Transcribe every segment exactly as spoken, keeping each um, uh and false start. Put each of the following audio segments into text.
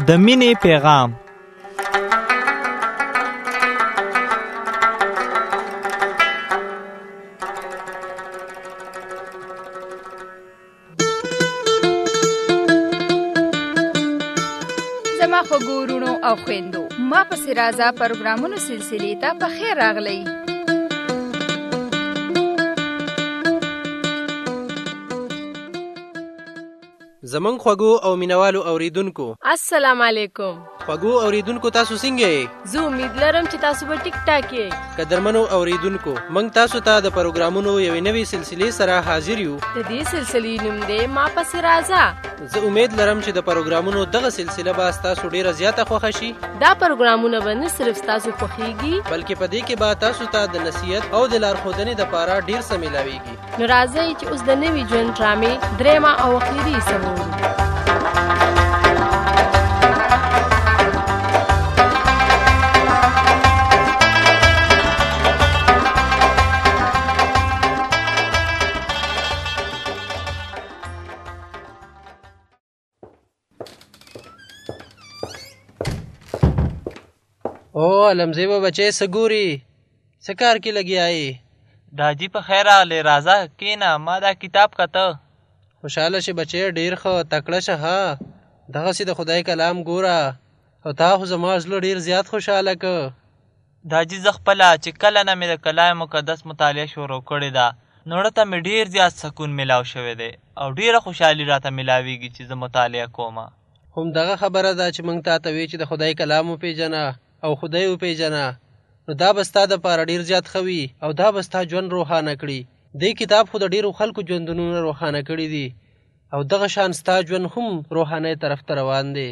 د مینې پیغام. زما خوږو وروڼو او خویندو، ما پسې راځه پروګرامونو سلسلې ته په خیر راغلی. زمونږ خوږو او مینوالو اوریدونکو السلام علیکم. خوږو اوریدونکو تاسو څنګه یې؟ زه امید لرم چې تاسو به ټیک ټاک یې. قدرمنو اوریدونکو، موږ تاسو ته د پروګرامونو یوې نوې سلسلې سره حاضر یو. د دې سلسلې نوم دی ما پسې راځه. زه امید لرم چې د پروګرامونو دغه سلسله به تاسو ډیره زیاته خوښه شي. دا پروګرامونه به نه صرف تاسو خوښیږي، بلکې په دې کې به تاسو ته د نصیحت او د لارښودنې دپاره ډیر څه میلاویږي. نو راځئ چې اوس د نوي ژوند ډرامې درېیمه او اخري حصه وګورو. او علمزی به بچې څه ګوري؟ څه کار کې لګیا یې؟ داجی په خیر راغلی، راځه کښېنه، ما دا کتاب کته. خوشحاله شي بچې، ډېر ښه تکړه شه. ها دغسې د خدای کلام ګوره، او تا خو زما زړه ډېر زیات خوشحاله که. داجی زه خپله چې کله نه مې د کلام مقدس مطالعه شروع کړې ده، نو ته مې ډېر زیات سکون میلاو شوی دی او ډېره خوشحالي راته میلاویږي چې زه مطالعه کومه. همدغه خبره ده چې موږ تا ته وی چې د خدای کلام وپېژنه او خدای وپېژنه، نو دا به ستا دپاره ډېر زیات ښه وي او دا به ستا ژوند روښانه کړي. دې کتاب خو د ډېرو خلکو ژوندونونه روښانه کړي دي او دغه شان ستا ژوند هم روښانۍ طرف ته روان دی.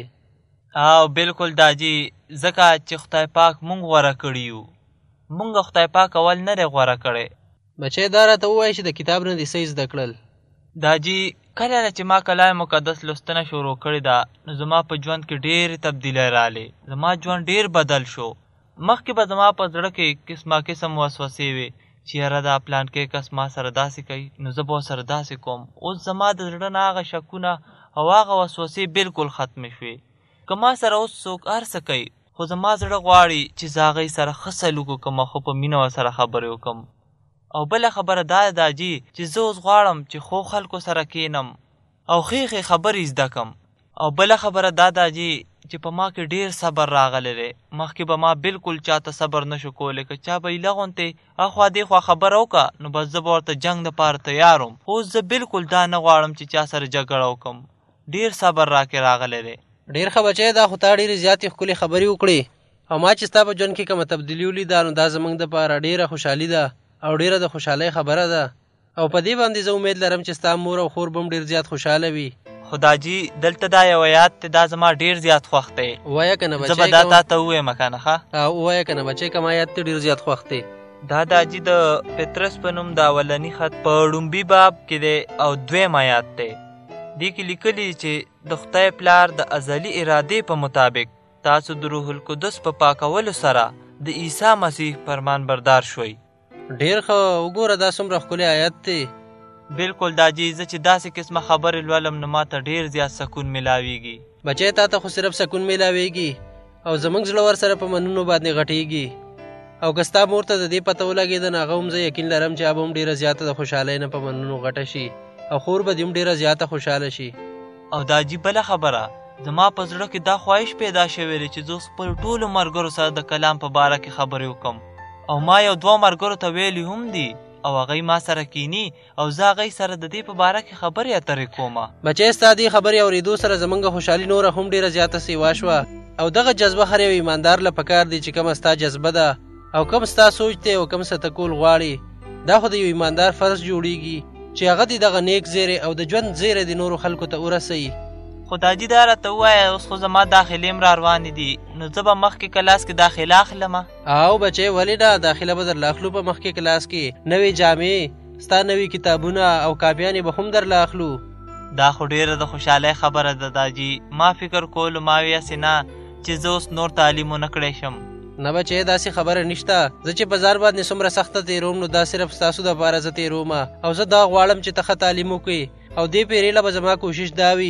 او بالکل داجی، ځکه چې خدای پاک مونږ غوره کړي یو. مونږ خدای پاک اول نه دی غوره کړی. بچی دا راته ووایه چې د کتاب نه دې څه زده کړل؟ داجی کله نه چې ما کلام مقدس لوستنه شروع کړې ده، نو زما په ژوند کې ډېرې تبدیلی راغلې. زما ژوند ډېر بدل شو. مخکې به زما په زړه کې قسمه قسم وسوسې وې چې یاره دا پلانکی کس ما سره داسې کوي، نو زه به ورسره داسې کوم. اوس زما د زړه نه هغه شکونه او هغه وسوسې بالکل ختمې شوې. که ما سره اوس څوک هر څه کوي، خو زما زړه غواړي چې زه هغوی سره ښه سلوک وکړم او ښه په مینه ورسره خبرې وکړم. او بله خبره دا ده داجي چې زه اوس غواړم چې ښو خلکو سره کښېنم او ښې ښې خبرې زده کړم. او بله خبره دا داجي چې په ما کې ډېر صبر راغلی دی. مخکې به ما بالکل چاته صبر نشو کولی، که چا به ایله غوندې اخوا دېخوا خبره وکړه نو بس زه به ورته جنګ دپاره تیار وم. اوس زه بالکل دا نه غواړم چې چا سره جګړه وکړم. ډېر صبر راکې راغلی دی. ډېر ښه بچی، دا خو تا ډېرې زیاتې ښکلې خبرې وکړې او ما چې ستا په ژوند کې کومه تبدیلي ولیده، نو دا زموږ دپاره ډېره خوشحالي ده او ډېره د خوشحالۍ خبره ده. او په دې باندې زه امید لرم چې ستا مور او خور به هم ډېر زیات خوشحاله وي. خو داجي دلته دا یو آیات دی، دا زما ډېر زیات خوښ دی. ووایه که نه بچی؟ زه به دا تا ته ووایم که نه ښه؟ ووایه که نه بچی، کوم آیات ته ډېر زیات خوښ دی؟ دا داجي د پطرس په نوم د اولني خط په ړومبي باب کې دی او دویم آیات دی. دې کې لیکلي چې د خدای پلار د ازلي ارادې په مطابق تاسو د روح القدس په پاکولو سره د عیسی مسیح فرمان بردار شوئ. ډېر ښه، وګوره دا څومره ښکلی آیت دی. بالکل داجي، زه چې داسې قسمه خبرې لولم نو ما ته ډېر زیات سکون میلاویږي. بچی تا ته خو صرف سکون میلاویږي او زموږ زړه ورسره په مننو باندې غټیږي. او که ستا مور ته د دې پته ولګېده نو هغه هم زه یقین لرم چې هغه هم ډېره زیاته د خوشحالۍ نه په مننو غټه شي او خور به دې هم ډېره زیاته خوشحاله شي. او داجي بله خبره، زما په زړه کې دا خواهش پیدا شوی دی چې زه خپل ټولو ملګرو سره د کلام په باره کې خبرې وکړم. او ما یو دوه ملګرو ته ویلي هم دي او هغوی ما سره کینی او زه هغوی سره د دې په باره کې خبرې اترې کومه. بچی ستا دې خبرې اورېدو سره زموږ خوشحالي نوره هم ډېره زیاته سیوا شوه. او دغه جذبه هر یو ایماندار له پکار دی چې کومه ستا جذبه ده او کوم ستا سوچ دی او کوم څه ته کول غواړي، دا خو د یو ایماندار فرض جوړیږي چې هغه دې دغه نیک زیری او د ژوند زیری د نورو خلکو ته ورسوي. خو داجي دا راته ووایه، اوس خو زما داخلې هم را روانې دي، نو زه به مخکې کلاس کې داخله اخلمه. او بچی ولې نه، داخله به درله اخلو. په مخکې کلاس کې نوې جامې، ستا نوي کتابونه او کاپیانې به هم درله اخلو. دا خو ډېره د خوشحالۍ خبره ده داجي. ما فکر کولو ما وی هسې نه چې زه اوس نور تعلیم ونه کړی شم. نه بچی داسې خبره نشته. زه چې بازار باندې څومره سخته تېروم نو دا صرف ستاسو دپاره زه تېرومه او زه دا غواړم چې ته ښه تعلیم وکړې. او دې پیرې له به زما کوشش دا وي چې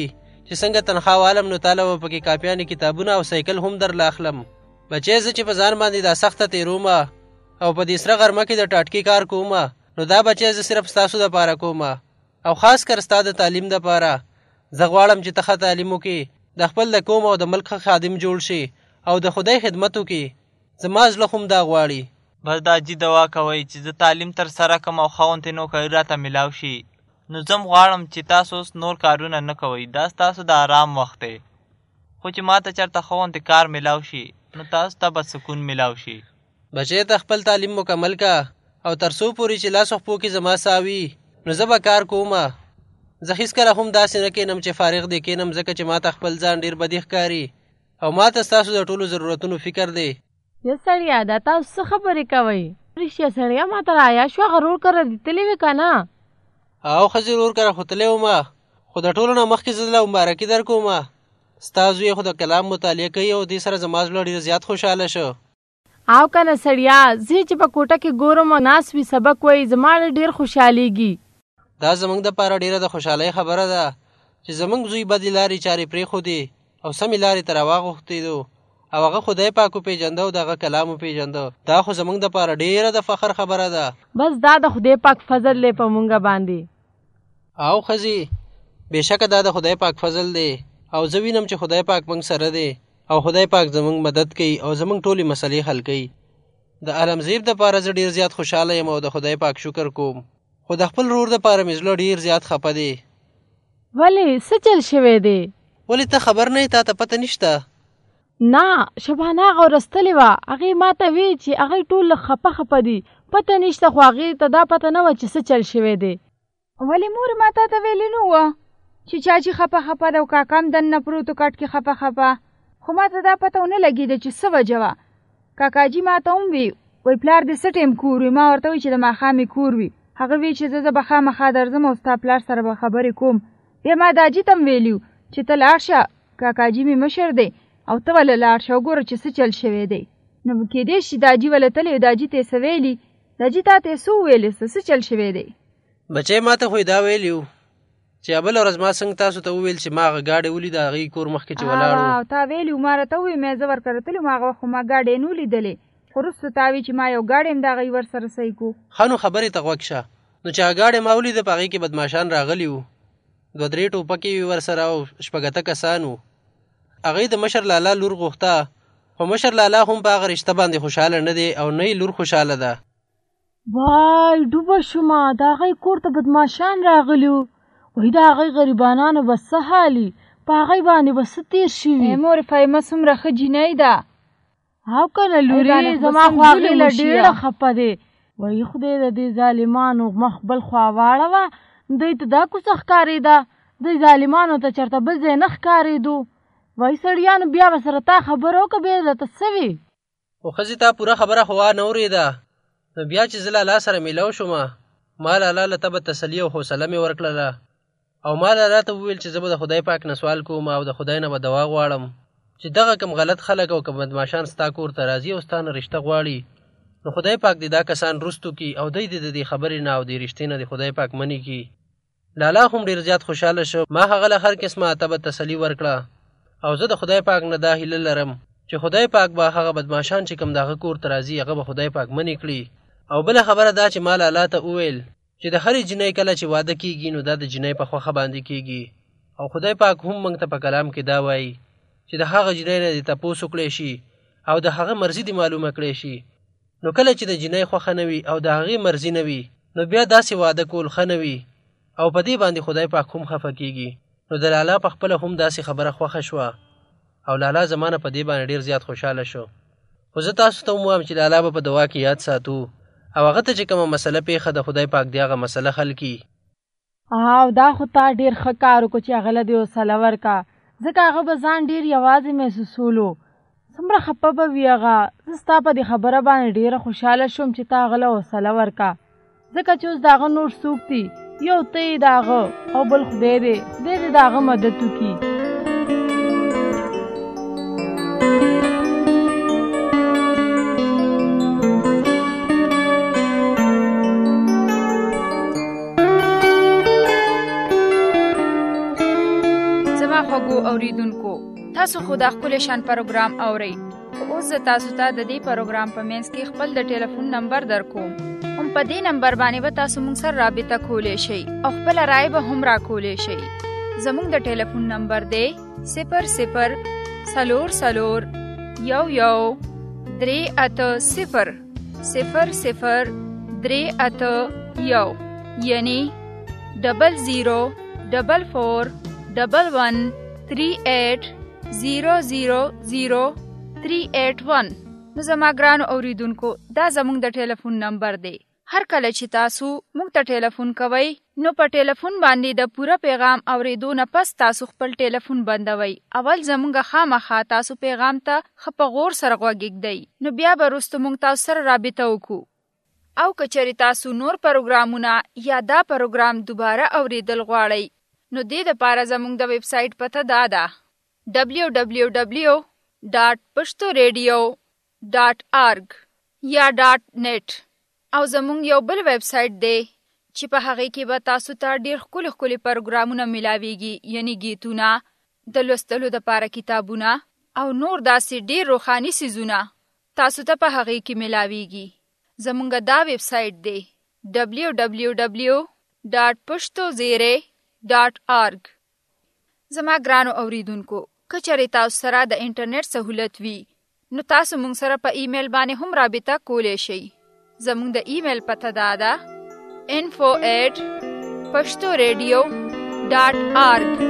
چې څنګه تنخوا والم نو تاله به پکې کاپیانې کتابونه او سایکل هم درله اخلم. بچی زه چې په ځان باندې دا سخته تېرومه او په دې سره غرمه کې د ټاټکي کار کومه نو دا بچی زه صرف ستاسو دپاره کومه او خاص کر ستا د تعلیم دپاره. زه غواړم چې ته ښه تعلیم وکړې، د خپل د قوم او د ملک ښه خادم جوړ شي او د خدای خدمت وکړي. زما زړه هم دا غواړي. بس دا جي دوا کوئ چې زه تعلیم تر سره کم او ښوونتې نوکري راته میلاو شي. نو زم غواړم چې تاسو اوس نور کارونه نه کوئ، دا ستاسو د آرام وخت دی. خو چې ما ته چېرته ښوونتې کار میلاو شي نو تاسو ته به سکون میلاو شي. بچی ته خپل تعلیم مکمل کا او تر څو پورې چې لاس خپو کې زما ساوي نو زه به کار کومه. زه هېڅکله هم داسې نه کینم چې فارغ دې کینم، ځکه چې ما ته خپل ځان ډېر بدې ښکاري او ما ته ستاسو د ټولو ضرورتونو فکر دی. یا سړیا دا تاسو څه خبرې کوئ؟ رښتیا سړیا ما ته رایا شوه غرور کره دې تلې وې که نه؟ او ښځې ورور کره خو تللی ومه، خو د ټولو نه مخکې زه له مبارکي در کومه. ستا زوی خو د کلام مطالعه کوي او دې سره زما زړه ډېر زیات خوشحاله شو. او که نه سړیا زه چې په کوټه کې ګورم ناست وي سبق وایي زما ډېر خوشحالېږي. دا زموږ دپاره ډېره د خوشحالۍ خبره ده چې زموږ زوی بدې لارې چارې پرېښودې او سمې لارې ته راواغوښتېدو او هغه خدای پاک وپېژنده او د هغه کلام وپېژنده. دا خو زموږ دپاره ډېره د فخر خبره ده. بس دا د خدای پاک فضل دی په مونږ باندې. او ښځې بېشکه دا د خدای پاک فضل دی او زه وینم چې خدای پاک موږ سره دی او خدای پاک زموږ مدد کوي او زموږ ټولې مسلې حل کوي. د عالمزیب دپاره زه ډېر زیات خوشحاله یم او د خدای پاک شکر کوم، خو د خپل ورور دپاره مې زړه ډېر زیات خفه دی. ولې څه چل شوی دی؟ ولې ته خبر نه یې؟ تا ته پته نشته؟ نه شبانه هغه ورستلې وه، هغې ما ته وی چې هغې ټول خپه خپه دي، پته نشته، خو هغې ته دا پته نه وه چې څه چل شوی دی. ولې مور ما تا ته ویلې نه وه چې چاچي خپه خپه ده او کاکا هم دننه پروتو کټ کې خپه خپه؟ خو ما ته دا پته ونه لګېده چې څه وجه وه. کاکاجي ما ته هم وي وایي پلار دې څه ټایم کور وي؟ ما ورته وایي چې د ماښامې کور وي. هغه وی چې زه زه به خامخا درځم او ستا پلار سره به خبرې کوم. بیا ما داجي ته هم ویلي چې ته لاړ شه، کاکاجي مې مشر دی او ته وله لاړ شه وګوره چې څه چل شوی دی. نو کېدای شي داجي وله تللی داجي ته یې څه ویلي. داجي تا ته یې څه وویلې څه چل شوی دی؟ بچی ما ته خو یې دا ویلي وو چې بله ورځ ما څنګه تاسو ته وویل چې ما هغه ګاډی ولید د هغې کور مخکې چې ولاړ و. او تا ویلي وو ما راته ووایي مې زه ورکره تللی وم هغه وخت خو ما ګاډی نه ولیدلې، خو وروسته تا وی چې ما یو ګاډی هم د هغې ورسره صحیح کړو. ښه نو خبرې ته غوږ شه. نو چې هغه ګاډی ما ولیده په هغې کې بدماشان راغلي وو، دوه درې ټوپکې وې ورسره او شپږ اته کسان وو. هغې د مشر لالا لور غوښته، خو مشر لالا هم په هغه رشته باندې خوشحاله نه دی او نه یې لور خوشحاله ده. وای ډوبه شومه، د هغې کور ته بدماشان راغلي وو، وایي د هغې غریبانانو به څه حالي، په هغې باندې به څه تېر شوي. مورې فهیمه څومره ښه جینۍ ده. او که نه لورې زما خو هغې له ډېره خفه دی. وایي خدای د دې ظالمانو مخ بل خوا واړوه، دوی ته دا کوڅه ښکارېده، دوی ظالمانو ته چېرته بل ځای نه ښکارېدو. وایي سړیانو بیا به سره تا خبره وکړه بیا درته څه وي؟ خو ښځې تا پوره خبره خو وا نه اورېده. نو بیا چې زه لالا سره میلاو شومه ما لالا له تبه تسلي او حوصله مې ورکړله او ما لالا ته وویل چې زه به د خدای پاک نه سوال کوم او د خدای نه به دوا غواړم چې دغه کم غلط خلک او کم بدماشان ستا کور ته راځي او ستا نه رشته غواړي نو خدای پاک دې دا کسان رستو کي او دی دې د دې خبرې نه او دې رشتې نه د خدای پاک منې کي. لالا هم ډېر زیات خوشحاله شو. ما هغه له هر قسمه تبه تسلي ورکړه او زه د خدای پاک نه دا هیله لرم چې خدای پاک به هغه بدماشان چې کم د هغه کور ته راځي هغه به خدای پاک منې کړي. او بله خبره دا چې ما لالا ته وویل چې د هرې جنۍ کله چې واده کیږي نو دا د جنۍ په خوښه باندې کیږي او خدای پاک هم موږ ته په کلام کې دا وایي چې د هغه جنۍ نه دې تپوس وکړی شي او د هغه مرضي دې معلومه کړی شي. نو کله چې د جنۍ خوښه نه وي او د هغې مرضي نه وي نو بیا داسې واده کول ښه نه وي او په دې باندې خدای پاک هم خفه کیږي. نو د لالا په خپله هم داسې خبره خوښه شوه او لالا زما نه په دې باندې ډېر زیات خوشحاله شو. خو زه تاسو ته هم وایم چې لالا به په دعا کې یاد ساتو او هغه ته چې کومه مسله پیښه د خدای پاک دې هغه مسله حل کړي. او دا خو تا ډېر ښه کار وکړو چې هغه له دې حوصله ورکړه، ځکه هغه به ځان ډېر یوازې محسوسولو. څومره خفه به وي هغه. زه ستا په دې خبره باندې ډېره خوشحاله شوم چې تا هغه له حوصله ورکړه، ځکه چې اوس د هغه نور څوک دي؟ یو ته یې د هغه او بل خدای دی، خدای دې د هغه مدد وکړي. زما خوږو اوریدونکو، تاسو خو د ښکلي شان پروګرام اورئ. خو اوس زه تاسو ته د دې پروګرام په منځ کې خپل د ټلیفون نمبر درکوم. هم په دې نمبر باندې به تاسو موږ سره رابطه کولی شئ او خپله رایه به هم راکولی شئ. زموږ د ټلیفون نمبر دی صفر صفر څلور څلور یو یو درې اته صفر صفر صفر درې اته یو، یعنی ډبل زیرو ډبل فور ډبل ون تھری ایٹ زیرو زیرو زیرو تھری ایٹ ون. نو زما ګرانو اوریدونکو، دا زموږ د ټلیفون نمبر دی. هر کله چې تاسو موږ ته ټلیفون کوئ نو په ټلیفون باندې د پوره پیغام اوریدو نه پس تاسو خپل ټلیفون بندوئ. اول زموږ خامخا تاسو پیغام ته ښه په غور سره غوږ ایږدئ، نو بیا به وروسته موږ تاسو سره رابطه وکړو. او که چېرې تاسو نور پروګرامونه یا دا پروګرام دوباره اوریدل غواړئ نو دې دپاره زموږ د ویب سایټ پته دا ده ډبلیو ډبلیو ډبلیو ډاټ پښتو ریډیو ډاټ ارګ یا ډاټ نیټ. او زموږ یو بل ویب سایټ دی چې په هغې کې به تاسو ته ډېر ښکلي ښکلي پروګرامونه میلاویږي، یعنی گیتونه، د لوستلو دپاره کتابونه او نور داسې ډېر روښاني څیزونه تاسو ته په هغې کې میلاویږي. زموږ دا ویب سایټ دی ډبلیو ډبلیو ډبلیو ډاټ پښتو زیرې ډاټ ارګ. زما ګرانو اوریدونکو، که چېرې تاسو سره د انټرنیټ سهولت وي نو تاسو موږ سره په ایمیل باندې هم رابطه کولی شئ. زموږ د ایمیل پته دا ده info at پښتو ریډیو ډاټ ارګ.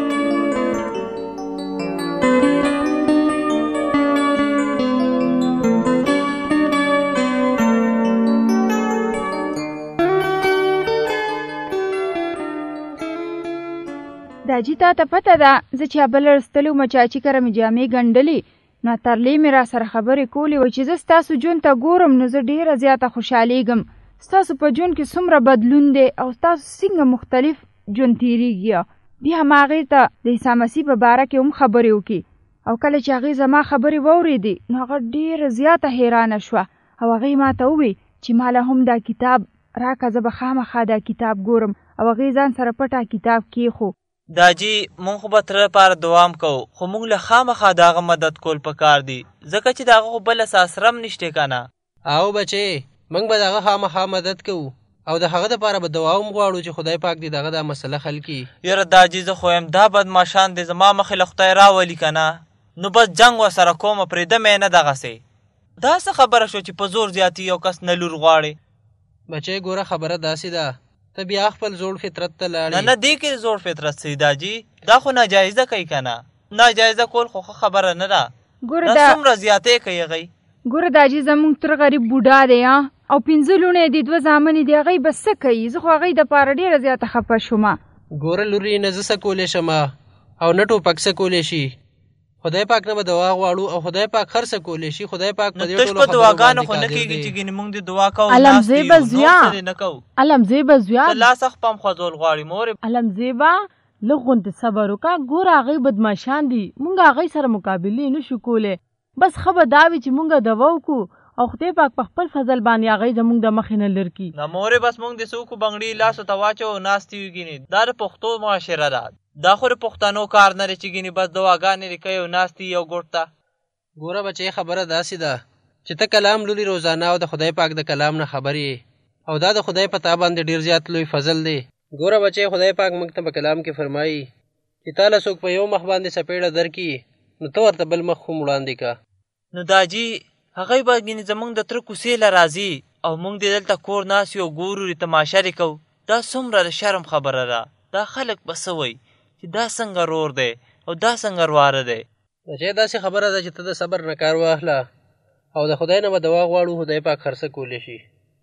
داجی تا ته پته ده زه چې بل رستلو مې چاچي کره مې جامې ګنډلې نو ترلې مې را سره خبرې کولې وای چې زه ستاسو ژوند ته ګورم نو زه ډېره زیاته خوشحالېږم. ستاسو په ژوند کې څومره بدلون دی او ستاسو څنګه مختلف ژوند تېرېږي. بیا هم هغې ته د عیسی مسیح په باره کې هم خبرې وکړي. او کله چې هغې زما خبرې واورېدې نو هغه ډېره زیاته حیرانه شوه او هغې ما ته وویل چې ما له هم دا کتاب راکړه، زه به خامخا دا کتاب ګورم. او هغې ځان سره پټه کتاب کېښو. داجی مونږ خو به تر لپاره دوام کوو، خو مونږ له خامخا د هغه مدد کول پکار دي، ځکه چې د هغه خو بل اساس رم نشته که نه. او بچې موږ به د هغه خامخا مدد کوو او د هغه دپاره به دعا هم غواړو چې خدای پاک دې دغه دا مسله حل کړي. یاره داجی زه خو یم دا بدماشان دی زما مخې له خدای راولي که نه، نو بس جنګ ورسره کومه پرېږدم یې نه دغسې. دا څه خبره شو چې په زور زیاتي یو کس نه لور غواړي. بچې ګوره خبره داسې ده، ته بیا خپل زوړ فطرت ته لاړې. نه نه دې کې زوړ فطرت څه داجي، دا خو ناجایزه کوي که نه. ناجایزه کول خو ښه خبره نه ده. ګوره دا څومره زیاتې کوي هغوی. ګوره داجي زموږ تر غریب بوډا دی او پنځه لوڼې دي، دوه زامنې دي، هغوی به څه کوي؟ زه خو هغوی دپاره ډېره زیاته خفه شومه. ګوره لورې نه زه څه کولی شم او نه ټوپک څه کولی شي. خدای پاک نه به دعا غواړو او خدای پاک هر څه کولی شي. خدای پاک په دې ټولو خبرو باندې دعاګانو خو نه کېږي چې ګینې موږ دې دعا کوو علم زیبه زویا نه کوو. علم زیبه زویا ته لاس خپم خوځول غواړي مورې. علم زیبه لږ غوندې صبر وکړه. ګوره هغوی بدماشان دي، موږ هغوی سره مقابلې نه شو کولی. بس ښه به دا وي چې موږ دوا وکړو او خدای پاک په خپل فضل باندې هغوی زموږ د مخې نه لر کړي. نه مورې بس موږ دې څه وکړو بنګړي لاسو ته واچو ناستې وي ګینې. دا د پښتو معاشره ده، دا خو د پښتنو کار نه دی چې ګینې بس دواګانې دې کوي او ناستې یو ګوټ ته. ګوره بچې خبره داسې ده چې ته کلام لولي روزانه او د خدای پاک د کلام نه خبر یې، او دا د خدای په تا باندې ډېر زیات لوی فضل دی. ګوره بچې خدای پاک موږ ته په کلام کې فرمایي چې تا له څوک په یو مخ باندې څپېړه درکړي نو ته ورته بل مخ هم وړاندې که. نو داجي هغوی به ګینې زموږ د تره کوڅې له راځي او موږ دې دلته کور ناست یو ګورو رې تماشه رې کوو. دا څومره د شرم خبره ده. دا خلک به څه وایي چې دا څنګه رور دی او دا څنګه رواره دی. بچې داسې خبره ده چې ته د صبر نه کار واخله او د خدای نه به دعا غواړو، خدای پاک هر څه کولی شي.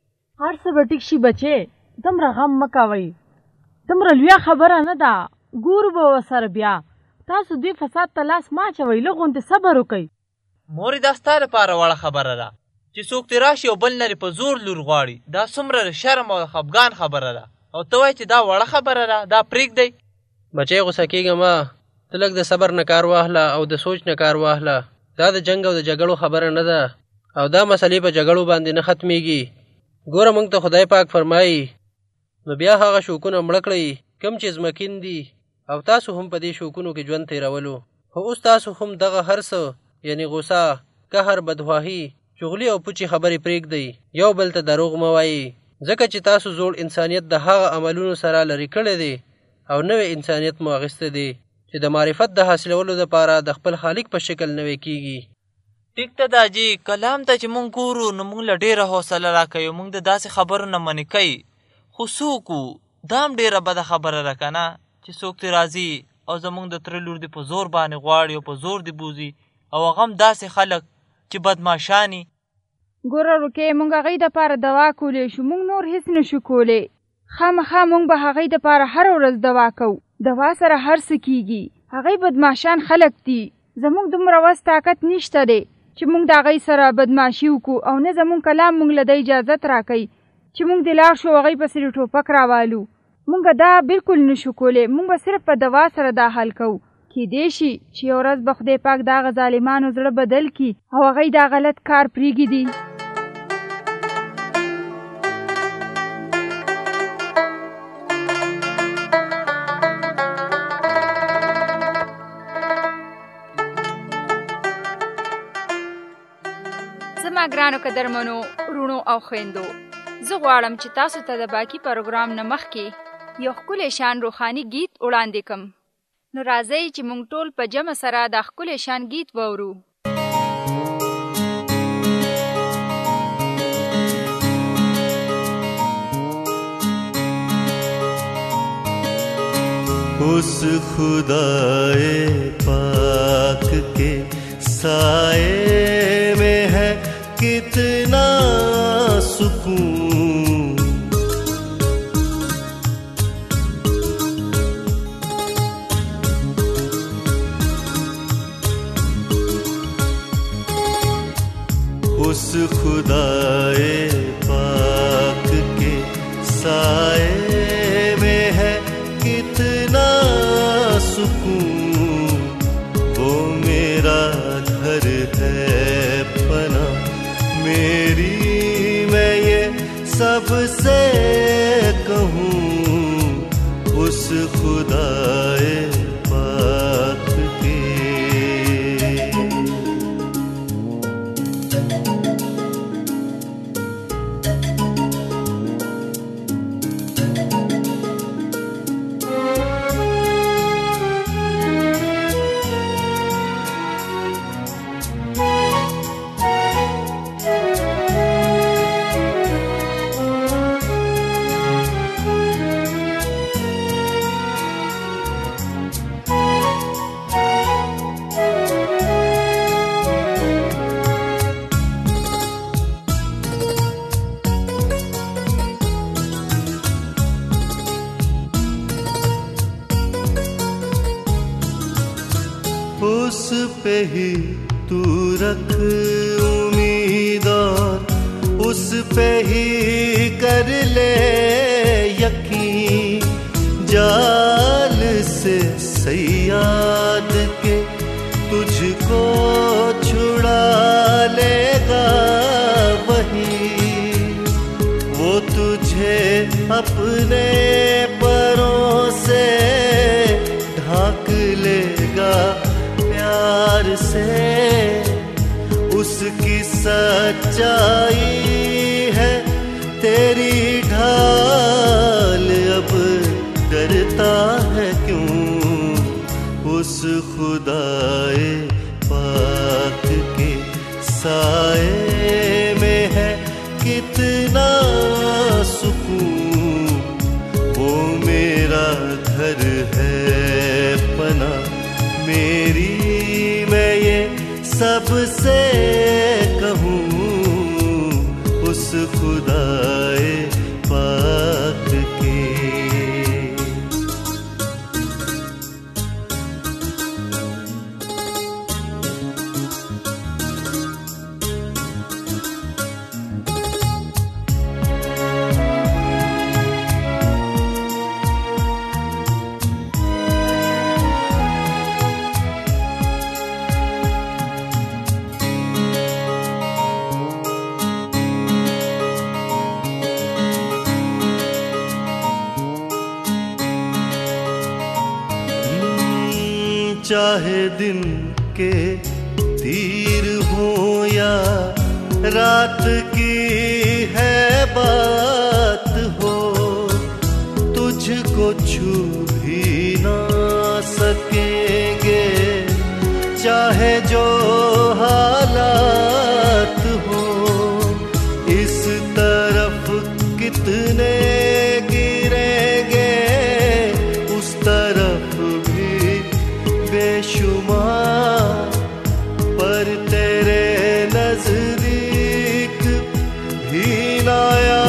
هر څه به ټیک شي بچې، دومره غم مه کوئ. دومره لویه خبره نه ده، ګورو به ورسره بیا. تاسو دوی فساد ته لاس مه اچوئ، لږ غوندې صبر وکئ. مورې دا ستا لپاره وړه خبره ده چې څوک دې راشي او بل نه په زور لور غواړي. دا څومره د شرم او خفګان خبره ده او ته وایې چې دا وړه خبره ده، دا پرېږدئ. بچې غوسه کېږه مه، ته لږ د صبر نه کار واخله او د سوچ نه کار واخله. دا د جنګ او د جګړو خبره نه ده او دا مسلې په جګړو باندې نه ختمېږي. ګوره موږ ته خدای پاک فرمایي نو بیا هغه شوکونه مړه کړئ کوم چې ځمکین دي او تاسو هم په دې شوقونو کې ژوند تېرولو، خو اوس تاسو هم دغه هر څه یعنې غوسه، قهر، بدخواهي، چغلي او پوچې خبرې پرېږدئ، یو بل ته دروغ مه وایئ، ځکه چې تاسو زوړ انسانیت د هغه عملونو سره لرې کړی دی او نوی انسانیت مو اخیستی دی چې د معرفت د حاصلولو دپاره د خپل خالق په شکل نوی کیږي. ټیک ته دا جي کلام ته چې مونږ ګورو نو مونږ له ډېره حوصله راکوي، مونږ د داسې خبرو نه منې کوي، خو څوک وو دا هم ډېره بده خبره ده که نه چې څوک ترې راځي او زمونږ د تره لور دې په زور باندې غواړي او په زور دې بوځي او هغه هم داسې خلک چې بدماشاني. ګوره روکې مونږ هغوی دپاره دوا کولی شو، مونږ نور هېڅ نشو کولی. خامخا مونږ به هغوی دپاره هره ورځ دوا کوو، دوا سره هر څه کیږي. هغوی بدماشان خلک دي، زمونږ دومره وس طاقت نشته دی چې مونږ د هغوی سره بدماشي وکړو، او نه زمونږ کلام مونږ له ده اجازت راکوي چې مونږ دې لاړ شو هغوی پسې د ټوپک راوالو. مونږ دا بالکل نشو کولی، مونږ به صرف په دوا سره دا حل کوو. کیدای شي چې یو ورځ به خدای پاک د هغه ظالمانو زړه بدل کړي او هغوی دا غلط کار پرېږدي. زما ګرانو قدرمنو وروڼو او خویندو، زه غواړم چې تاسو ته د باقي پروګرام نه مخکې یو ښکلی شان روحاني گیت وړاندې کړم. نو راځئ چې موږ ټول په جمع سره دا ښکلی شان گیت واورو. उस खुदाए पाक के साए में है कितना सुकून, उस खुदाए पाक के साए में है कितना सुकून, वो मेरा घर है पना मेरी, मैं ये सबसे कहूँ उस खुदाए पाक के। उस पे ही तू रख उम्मीद और उस पे ही कर ले यकीन, जाल से सयाद के तुझको छुड़ा लेगा वही, वो तुझे अपने परों से ढाक लेगा प्यार से, उसकी सच्चाई है तेरी ढाल, अब डरता है क्यों उस खुदाए पाक के साए में है कितना सुकून, वो मेरा घर है पना मेरी, मैं ये सबसे कहूँ उस खुदाए पाक के। चाहे दिन के तीर हो या रात की है बात हो, तुझको छू भी ना सकेंगे चाहे जो हालात हो। इस तरफ कितने गिरेंगे उस तरफ भी बेशुमार, पर तेरे नजदीक भी ना आ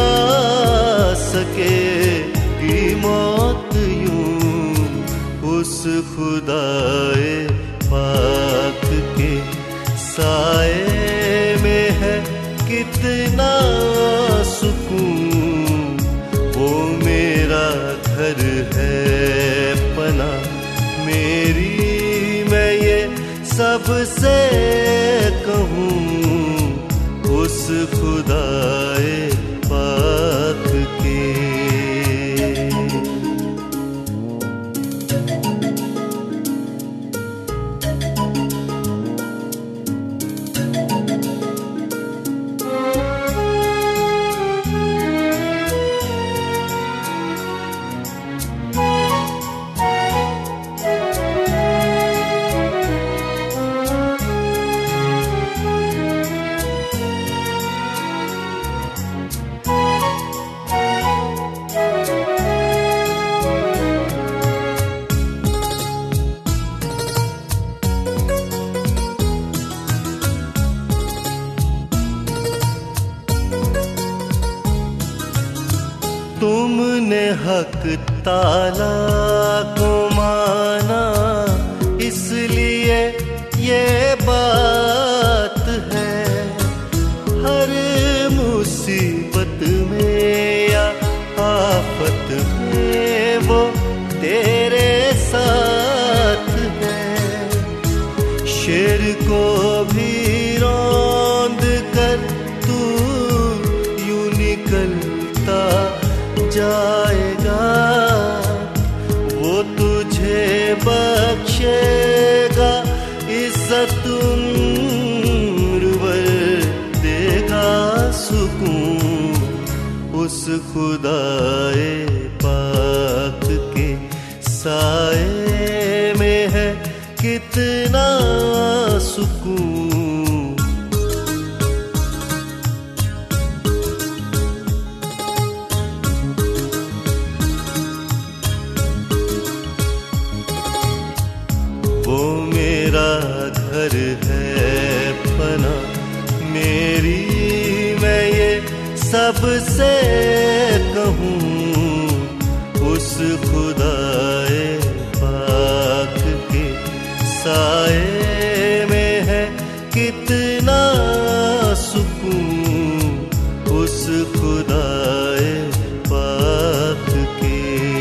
सकेगी मौत यूं। उस खुदाए पाक के साए में है कितना सुकून, वो मेरा घर है पना मेरी, मैं ये सबसे कहूँ उस खुदाए पाक के। तुमने हक ताला को माना इसलिए ये बात है, हर मुसीबत में या आफत में वो तेरे साथ है। शेर को भी रौंद कर तू यूं निकलता जाएगा, वो तुझे बख्शेगा इज्जत उम्र भर देगा सुकून। उस खुदाए पाक के साए में है कितना सुकून। वो मेरा घर है पना मेरी, मैं ये सबसे कहूँ उस खुदाए पाक के साए में है कितना सुकून। उस खुदाए पाक के।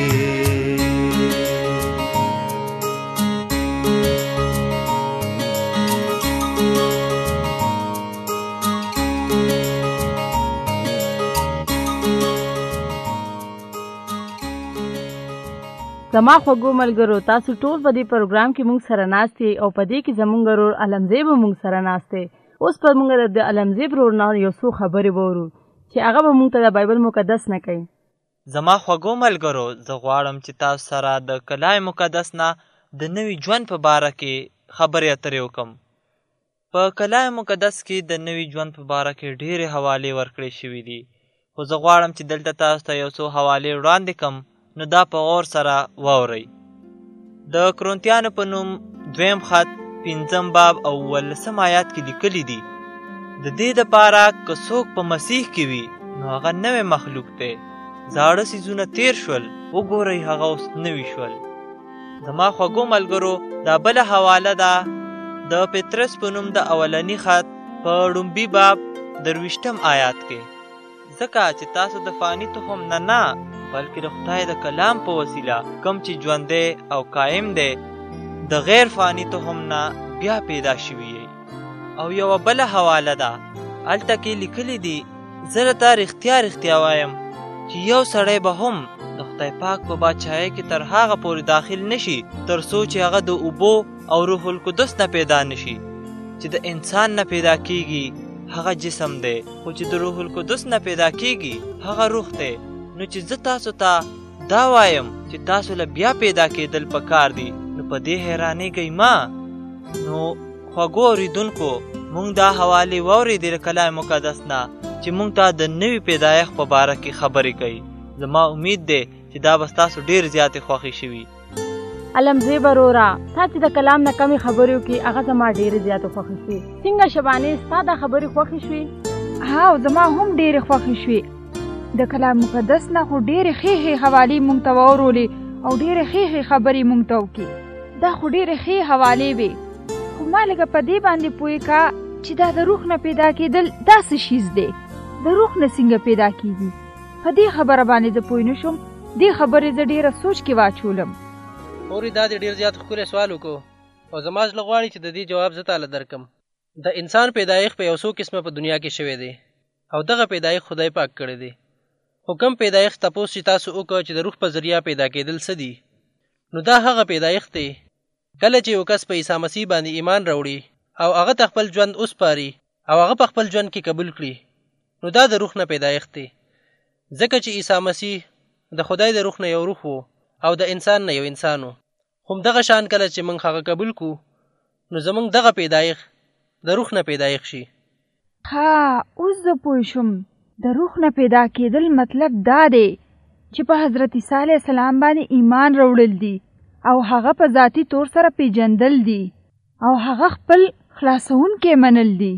زما خوږو ملګرو، تاسو ټول په دې پروګرام کې مونږ سره ناست یې او په دې کې زمونږ ورور علمزی به مونږ سره ناست دی. اوس به مونږ د علمزی ورور نه یو څو خبرې وورو چې هغه به مونږ ته د بایبل مقدس نه کوي. زما خوږو ملګرو، زه غواړم چې تاسو سره د کلام مقدس نه د نوي ژوند په باره کې خبرې اترې وکړم. په کلام مقدس کې د نوي ژوند په باره کې ډېرې حوالې ورکړې شوي دي، خو زه غواړم چې دلته تاسو ته یو څو حوالې وړاندې کړم، نو دا په غور سره واورئ. د کرونتیانو په نوم دویم خط پنځم باب او اوولسم آیات کې لیکلي دي، د دې دپاره که څوک په مسیح کې وي نو هغه نوی مخلوق دی، زاړه څیزونه تیر شول، وګورئ هغه اوس نوي شول. زما خوږو ملګرو، دا بله حواله ده د پطرس په نوم د اولني خط په ړومبي باب درویشتم آیات کې، ځکه چې تاسو د فاني تخم نه نه بلکې د خدای د کلام په وسیله کم چې ژوندی او قایم دی د غیر فاني تخم نه بیا پیدا شوي یئ. او یوه بله حواله ده، هلته کې لیکلي دي، زه درته رښتیا رښتیا وایم چې یو سړی به هم د خدای پاک په بادشاهۍ کې تر هغه پورې داخل نشي تر څو چې هغه د اوبو او روح القدس نه پیدا نشي. چې د انسان نه پیدا کیږي هغه جسم دی، خو چې د روح القدس نه پیدا کیږي هغه روح دی. نو چې زه تاسو ته دا وایم چې تاسو له بیا پیدا کېدل پکار دي، نو په دې حیرانېږئ ما. نو خوږو اورېدونکو، موږ دا حوالې واورېدې له کلام مقدس نه چې موږ ته د نوي پیدایښت په باره کې خبرې کوي. زما امید دی چې دا به ستاسو ډېر زیاتې خوښې شوي. علمزی برورا، تا چې د کلام نه کمې خبرې وکړې هغه زما ډېرې زیاتې خوښې شوې. څنګه شبانې ستا دا خبرې خوښې شوې؟ ها، زما هم ډېرې خوښې شوې. د کلام مقدس نه خو ډېرې ښې ښې حوالې موږ ته واورولې او ډېرې ښې ښې خبرې موږ ته وکړې. دا خو ډېرې ښې حوالې وې، خو ما لږه په دې باندې پوه کا چې دا د روح نه پیدا کېدل دا څه شیز دی، د روح نه څنګه پیدا کېږي. په دې خبره باندې زه پوه نه شوم. دې خبرې زه ډېره سوچ کې واچولم. اورې دا دې ډېر زیات ښکلی سوال وکړو او زما زړه غواړي چې د دې جواب زه تاله درکم. د انسان پیدایښت په یو څو قسمه په دنیا کې شوی دی او دغه پیدایښت خدای پاک کړی دی. خو کوم پیدایښت تپوس چې تاسو وکړه چې د روح په ذریعه پیدا کېدل څه دي، نو دا هغه پیدایښت دی کله چې یو کس په عیسی مسیح باندې ایمان راوړي او هغه ته خپل ژوند وسپاري او هغه په خپل ژوند کې قبول کړي، نو دا د روح نه پیدایښت دی. ځکه چې عیسی مسیح د خدای د روح نه یو روح و او د انسان نه یو انسان و. همدغه شان کله چې موږ هغه قبول کړو، نو زموږ دغه پیدایښت د روح نه پیدایښت شي. ها، اوس زه پوه شوم. د روح نه پیدا کېدل مطلب دا دی چې په حضرت عیسی علیه السلام باندې ایمان راوړل دي او هغه په ذاتي طور سره پیژندل دي او هغه خپل خلاصونکی منل دي.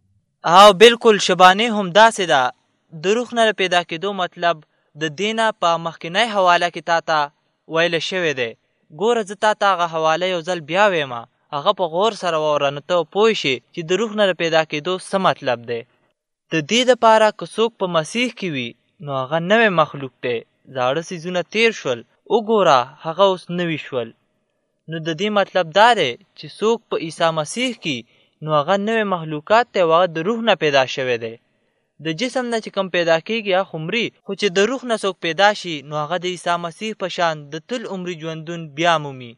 او بالکل شبانې هم داسې ده. د روح نه پیدا کېدو مطلب د دینه په مخکینی حواله کې تا ته ویل شوی دی. ګوره زه تا ته هغه حواله یو ځل بیا ویم، هغه په غور سره واوره نو ته پوه شې چې د روح نه پیدا کېدو څه مطلب دی. د دې دپاره که څوک په مسیح کې وي نو هغه نوی مخلوق دی. زاړه څیزونه تیر شول، وګوره هغه اوس نوي شول. نو د دې مطلب دا دی چې څوک په عیسی مسیح کې نو هغه نوی مخلوقات دی او هغه د روح نه پیدا شوی دی. د جسم نه چې کوم پیدا کېږي هغه خمري، خو چې د روح نه څوک پیدا شي نو هغه د عیسی مسیح په شان د تل عمري ژوندون بیا مومي.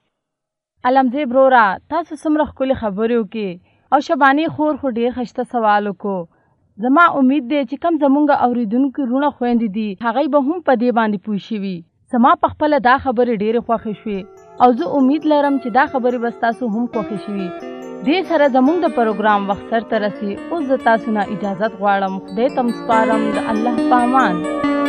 علمزی برورا، تاسو څومره ښکلې خبرې وکړې او شبانې خور خو ډېر ښایسته سوال وکړو. زما امید دی چې کم زمونږ اورېدونکي وروڼه خویندې دي هغوی به هم په دې باندې پوه شوي. زما په خپله دا خبرې ډېرې خوښې شوې او زه امید لرم چې دا خبرې به ستاسو هم خوښې شوي. دې سره زمونږ د پروګرام وخت سرته رسي. اوس زه تاسو نه اجازت غواړم. خدای ته م سپارم. د الله په امان.